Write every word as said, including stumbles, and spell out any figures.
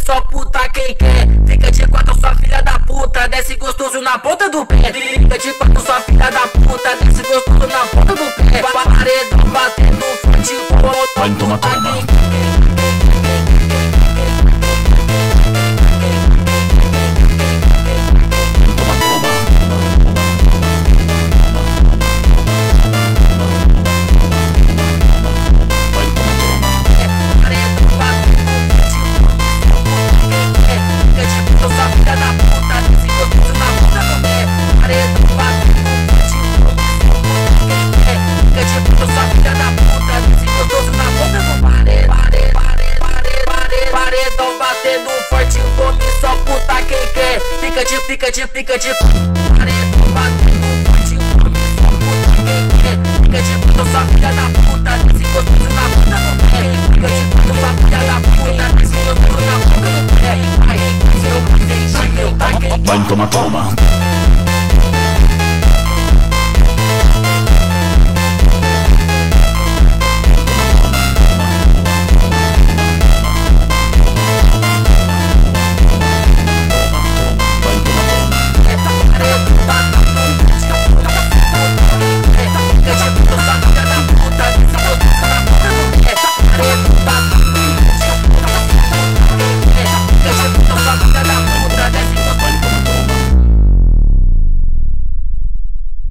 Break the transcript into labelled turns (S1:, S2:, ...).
S1: só puta quem quer. Fica de quatro, sua filha da puta, desce gostoso na ponta do pé. Fica de quatro, sua filha da puta, desce gostoso na ponta do pé. Paredão batendo forte,
S2: vai toma, toma.
S1: Batendo forte, come só puta quem quer. Fica de, fica de, fica de paredão batendo forte, come só puta quem quer. Fica de puta, sua filha da puta, desse gostoso na puta do pé. Fica de puta, sua filha da puta, desse gostoso na puta do pé. Aí, se eu passei, eu taquei.
S2: Vai toma, toma.